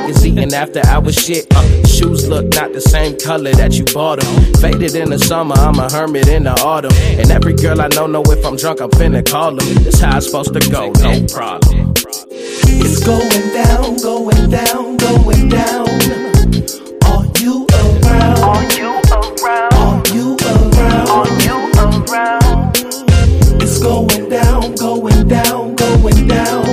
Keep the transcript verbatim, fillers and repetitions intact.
is eating after hours shit. Uh, shoes look not the same color that you bought them. Faded in the summer, I'm a hermit in the autumn. And every girl I know know if I'm drunk, I'm finna call them. This how it's supposed to go, no problem. It's going down, going down, going down. Are you around? Are you around? Are you around? Are you around? It's going down, going down, going down.